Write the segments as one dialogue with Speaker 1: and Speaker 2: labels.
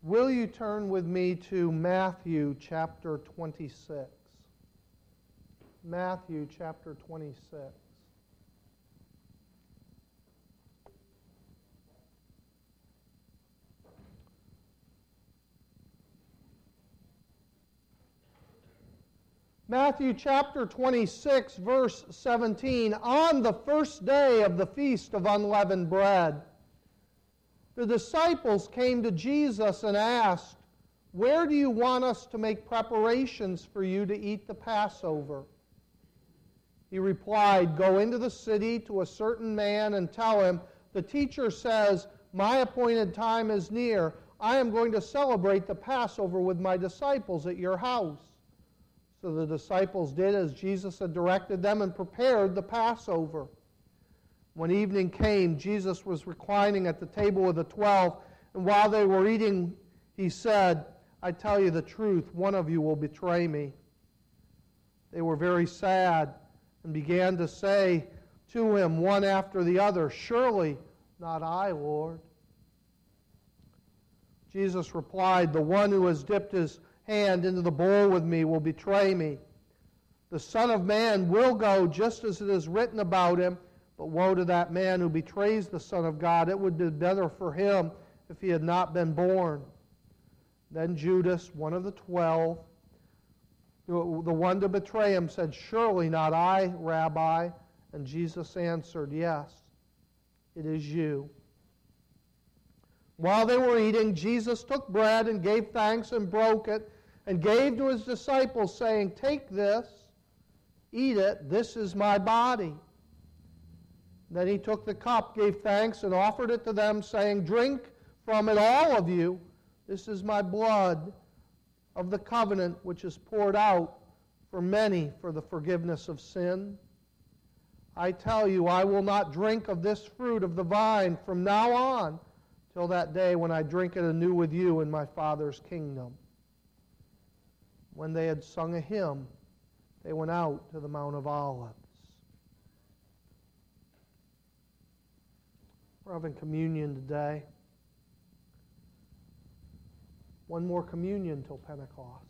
Speaker 1: Will you turn with me to Matthew chapter 26? Matthew chapter 26. Matthew chapter 26, verse 17. On the first day of the Feast of Unleavened Bread, the disciples came to Jesus and asked, "Where do you want us to make preparations for you to eat the Passover?" He replied, "Go into the city to a certain man and tell him, 'The teacher says, my appointed time is near. I am going to celebrate the Passover with my disciples at your house.'" So the disciples did as Jesus had directed them and prepared the Passover. When evening came, Jesus was reclining at the table with the 12, and while they were eating, he said, "I tell you the truth, one of you will betray me." They were very sad and began to say to him one after the other, "Surely not I, Lord." Jesus replied, "The one who has dipped his hand into the bowl with me will betray me. The Son of Man will go just as it is written about him, but woe to that man who betrays the Son of God. It would be better for him if he had not been born." Then Judas, one of the 12, the one to betray him, said, "Surely not I, Rabbi." And Jesus answered, "Yes, it is you." While they were eating, Jesus took bread and gave thanks and broke it and gave to his disciples, saying, "Take this, eat it, this is my body." Then he took the cup, gave thanks, and offered it to them, saying, "Drink from it, all of you. This is my blood of the covenant, which is poured out for many for the forgiveness of sin. I tell you, I will not drink of this fruit of the vine from now on till that day when I drink it anew with you in my Father's kingdom." When they had sung a hymn, they went out to the Mount of Olives. We're having communion today. One more communion till Pentecost.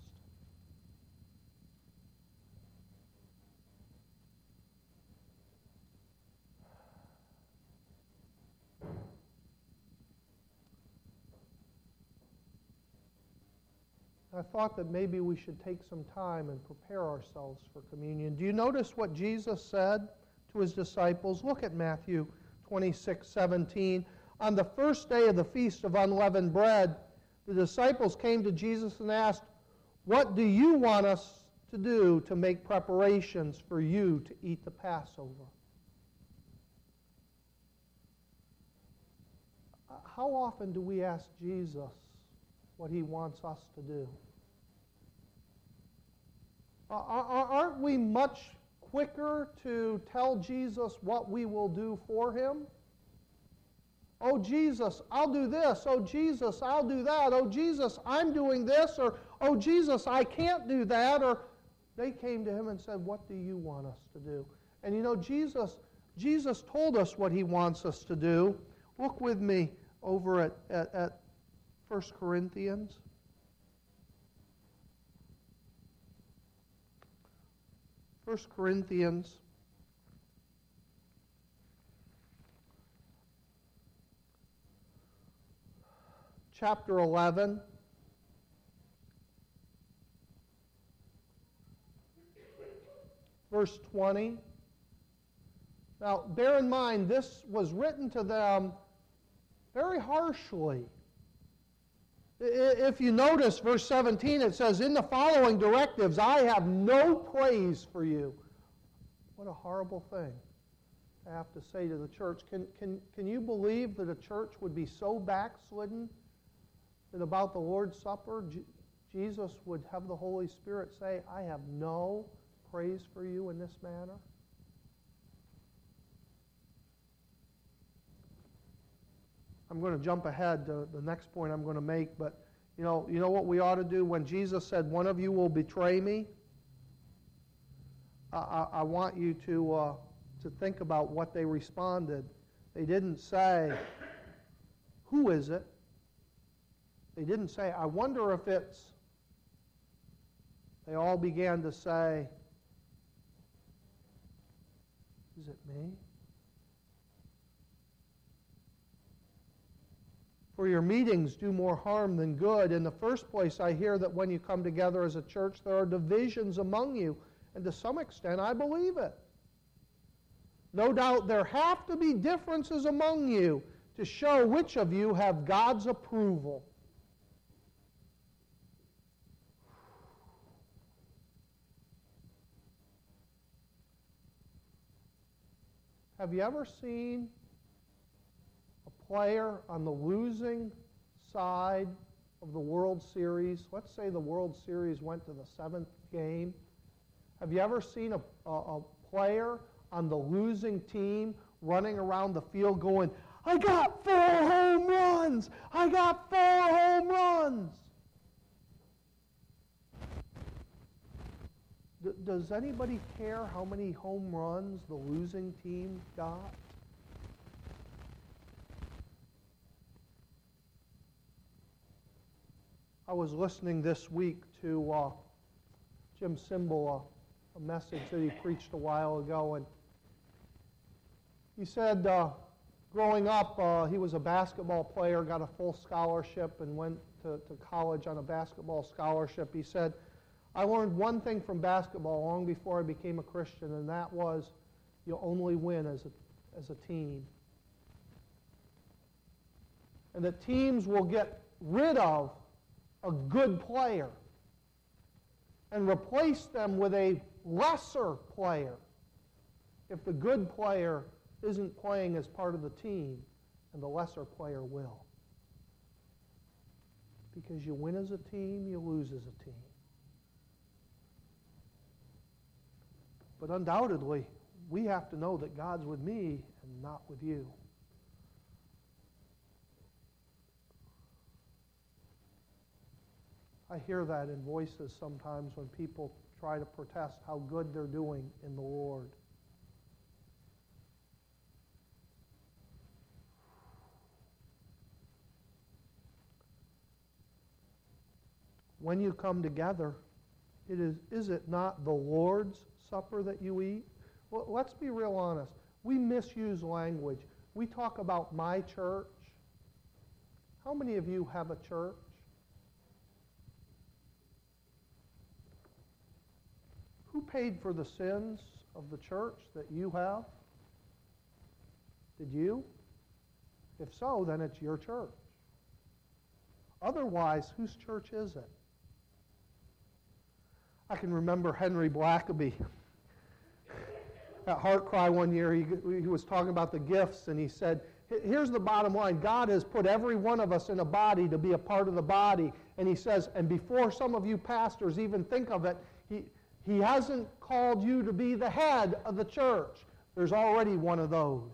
Speaker 1: I thought that maybe we should take some time and prepare ourselves for communion. Do you notice what Jesus said to his disciples? Look at Matthew 26:17. On the first day of the Feast of Unleavened Bread, the disciples came to Jesus and asked, "What do you want us to do to make preparations for you to eat the Passover?" How often do we ask Jesus what he wants us to do? Aren't we much quicker to tell Jesus what we will do for him? "Oh, Jesus, I'll do this. Oh, Jesus, I'll do that. Oh, Jesus, I'm doing this." Or, "Oh, Jesus, I can't do that." Or they came to him and said, "What do you want us to do?" And you know, Jesus told us what he wants us to do. Look with me over at 1 Corinthians. 1 Corinthians chapter 11. Verse 20. Now, bear in mind, this was written to them very harshly. If you notice verse 17, it says, "In the following directives, I have no praise for you." What a horrible thing to have to say to the church. Can you believe that a church would be so backslidden that about the Lord's Supper, Jesus would have the Holy Spirit say, "I have no praise for you in this manner"? I'm going to jump ahead to the next point I'm going to make, but you know what we ought to do when Jesus said, "One of you will betray me"? I want you to think about what they responded. They didn't say, "Who is it?" They didn't say, I wonder if it's. They all began to say, is it me? For your meetings do more harm than good. In the first place, I hear that when you come together as a church, there are divisions among you. And to some extent, I believe it. No doubt there have to be differences among you to show which of you have God's approval. Have you ever seen a player on the losing side of the World Series? Let's say the World Series went to the 7th game. Have you ever seen a player on the losing team running around the field going, I got 4 home runs! I got 4 home runs! Does anybody care how many home runs the losing team got? I was listening this week to Jim Cymbala, a message that he preached a while ago, and he said growing up he was a basketball player, got a full scholarship, and went to college on a basketball scholarship. He said, I learned one thing from basketball long before I became a Christian, and that was you only win as a team. And that teams will get rid of a good player and replace them with a lesser player if the good player isn't playing as part of the team, and the lesser player will. Because you win as a team, you lose as a team. But undoubtedly, we have to know that God's with me and not with you. I hear that in voices sometimes when people try to protest how good they're doing in the Lord. When you come together, is it not the Lord's Supper that you eat? Well, let's be real honest. We misuse language. We talk about my church. How many of you have a church? Who paid for the sins of the church that you have? Did you? If so, then it's your church. Otherwise, whose church is it? I can remember Henry Blackaby. At Heart Cry one year, he was talking about the gifts, and he said, here's the bottom line. God has put every one of us in a body to be a part of the body. And he says, and before some of you pastors even think of it, he hasn't called you to be the head of the church. There's already one of those.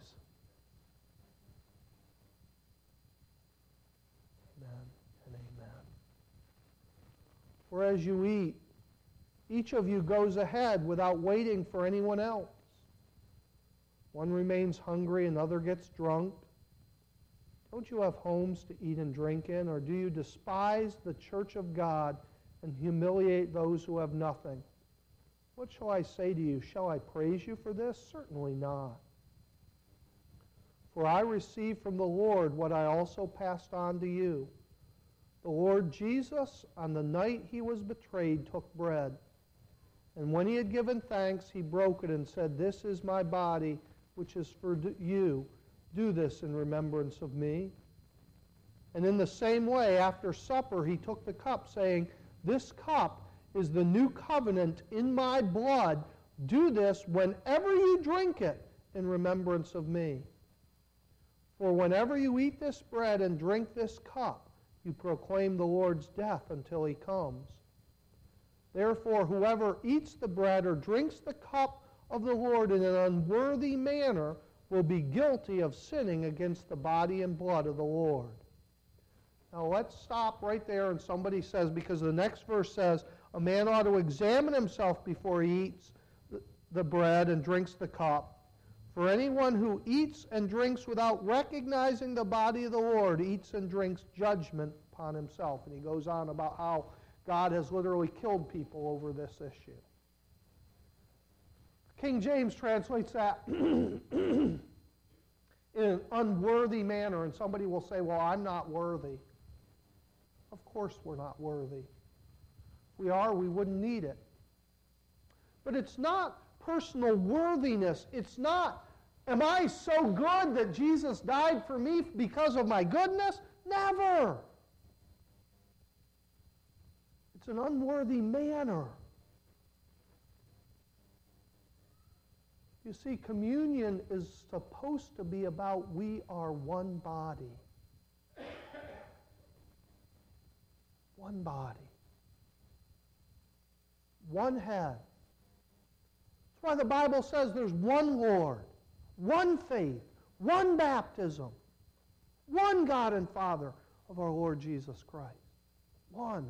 Speaker 1: Amen and amen. Whereas you eat, each of you goes ahead without waiting for anyone else. One remains hungry, another gets drunk. Don't you have homes to eat and drink in, or do you despise the church of God and humiliate those who have nothing? What shall I say to you? Shall I praise you for this? Certainly not. For I received from the Lord what I also passed on to you. The Lord Jesus, on the night he was betrayed, took bread. And when he had given thanks, he broke it and said, This is my body, which is for you. Do this in remembrance of me. And in the same way, after supper, he took the cup, saying, This cup is the new covenant in my blood. Do this whenever you drink it in remembrance of me. For whenever you eat this bread and drink this cup, you proclaim the Lord's death until he comes. Therefore, whoever eats the bread or drinks the cup of the Lord in an unworthy manner will be guilty of sinning against the body and blood of the Lord. Now let's stop right there, and somebody says, because the next verse says, a man ought to examine himself before he eats the bread and drinks the cup. For anyone who eats and drinks without recognizing the body of the Lord eats and drinks judgment upon himself. And he goes on about how God has literally killed people over this issue. King James translates that in an unworthy manner, and somebody will say, well, I'm not worthy. Of course we're not worthy. If we are, we wouldn't need it. But it's not personal worthiness. It's not, am I so good that Jesus died for me because of my goodness? Never. It's an unworthy manner. You see, communion is supposed to be about we are one body. One body. One head. That's why the Bible says there's one Lord, one faith, one baptism, one God and Father of our Lord Jesus Christ. One.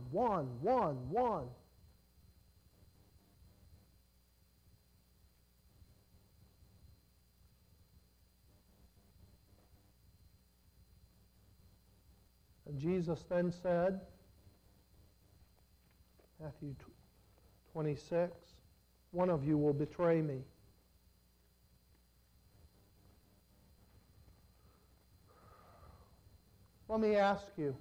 Speaker 1: And Jesus then said, Matthew 26, one of you will betray me. Let me ask you,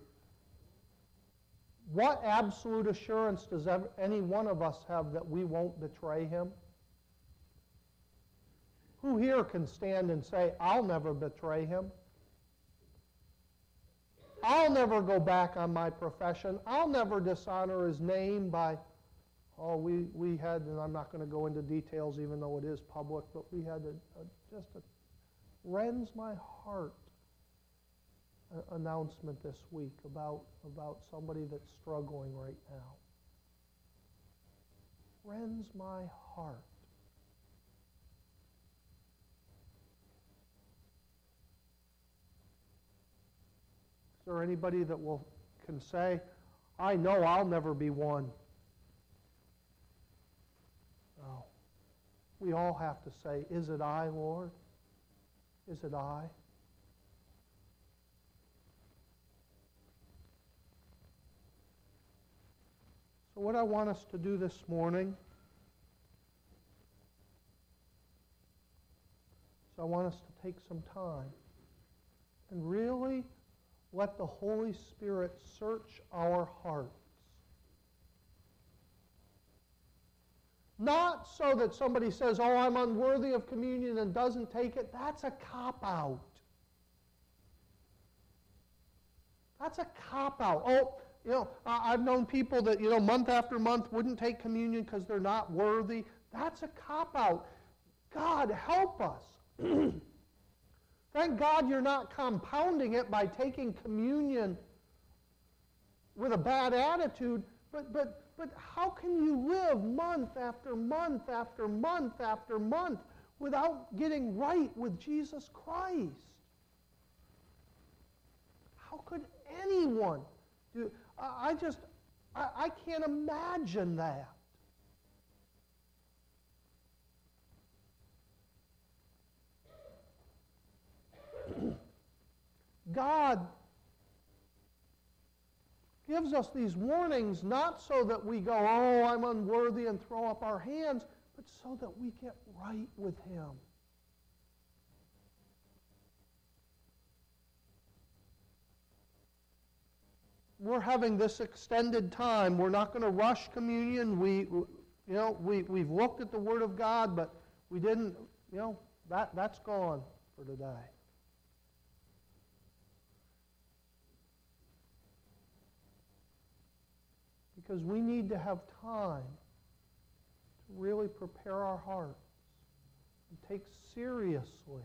Speaker 1: what absolute assurance does any one of us have that we won't betray him? Who here can stand and say, I'll never betray him? I'll never go back on my profession. I'll never dishonor his name by, we had, and I'm not going to go into details even though it is public, but we had just a rends my heart announcement this week about somebody that's struggling right now. Rends my heart. Is there anybody that can say, I know I'll never be one? No. We all have to say, is it I, Lord? Is it I? So what I want us to do this morning is I want us to take some time and really let the Holy Spirit search our hearts. Not so that somebody says, I'm unworthy of communion and doesn't take it. That's a cop-out. That's a cop-out. I've known people that, month after month wouldn't take communion because they're not worthy. That's a cop-out. God, help us. Thank God you're not compounding it by taking communion with a bad attitude, but how can you live month after month after month after month without getting right with Jesus Christ? How could anyone do? I can't imagine that. God gives us these warnings not so that we go, I'm unworthy and throw up our hands, but so that we get right with Him. We're having this extended time. We're not going to rush communion. We've looked at the Word of God, but we didn't, that's gone for today. Because we need to have time to really prepare our hearts and take seriously.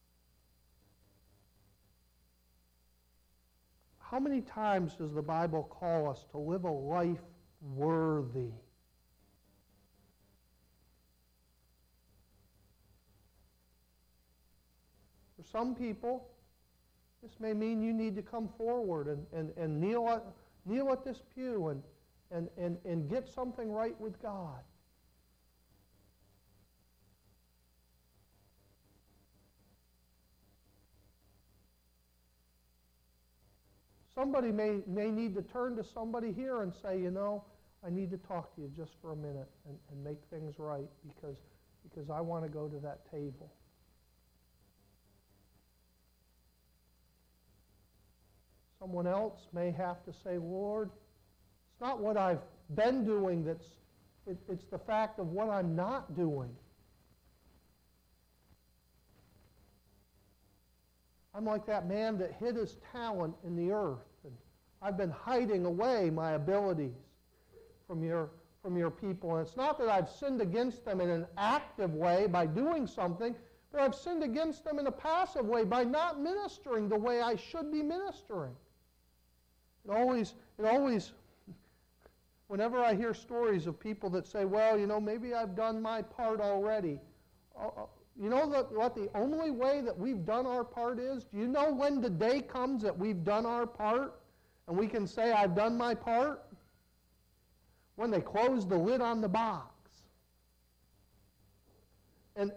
Speaker 1: How many times does the Bible call us to live a life worthy? For some people, this may mean you need to come forward and kneel at this pew and get something right with God. somebody may need to turn to somebody here and say, you know, I need to talk to you just for a minute and make things right because I want to go to that table. Someone else may have to say, Lord, it's not what I've been doing it's the fact of what I'm not doing. I'm like that man that hid his talent in the earth, and I've been hiding away my abilities from your people. And it's not that I've sinned against them in an active way by doing something, but I've sinned against them in a passive way by not ministering the way I should be ministering. It always, whenever I hear stories of people that say, well, you know, maybe I've done my part already. You know what the only way that we've done our part is? Do you know when the day comes that we've done our part and we can say, I've done my part? When they close the lid on the box. And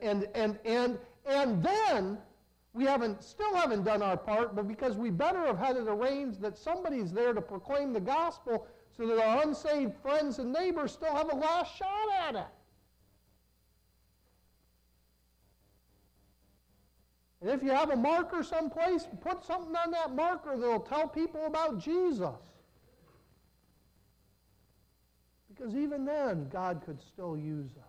Speaker 1: then we still haven't done our part, but because we better have had it arranged that somebody's there to proclaim the gospel so that our unsaved friends and neighbors still have a last shot at it. And if you have a marker someplace, put something on that marker that will tell people about Jesus. Because even then, God could still use us.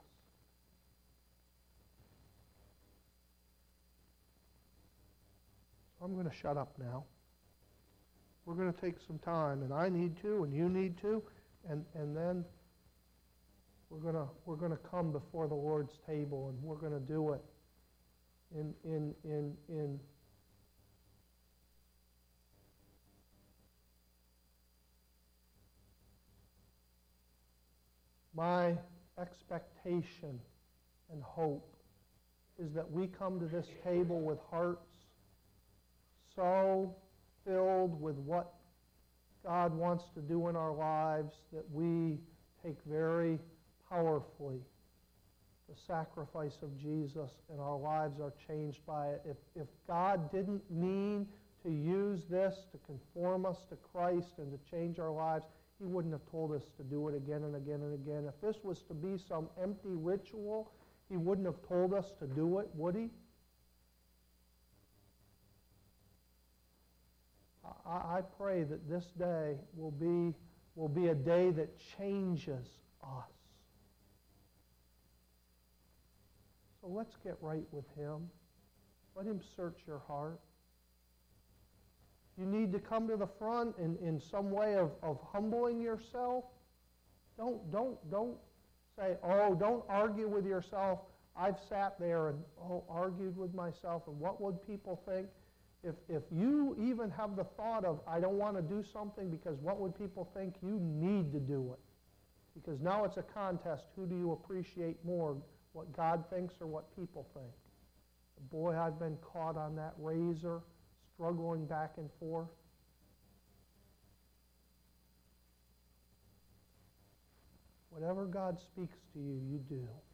Speaker 1: So I'm going to shut up now. We're going to take some time, and I need to, and you need to, and then we're going to come before the Lord's table, and we're going to do it in my expectation and hope is that we come to this table with hearts so filled with what God wants to do in our lives that we take very powerfully the sacrifice of Jesus and our lives are changed by it. If God didn't mean to use this to conform us to Christ and to change our lives, He wouldn't have told us to do it again and again and again. If this was to be some empty ritual, He wouldn't have told us to do it, would He? I pray that this day will be a day that changes us. So let's get right with Him. Let Him search your heart. You need to come to the front in some way of humbling yourself. Don't say, oh, don't argue with yourself. I've sat there and argued with myself, and what would people think? If you even have the thought of, I don't want to do something because what would people think, you need to do it. Because now it's a contest. Who do you appreciate more, what God thinks or what people think? Boy, I've been caught on that razor, struggling back and forth. Whatever God speaks to you, you do.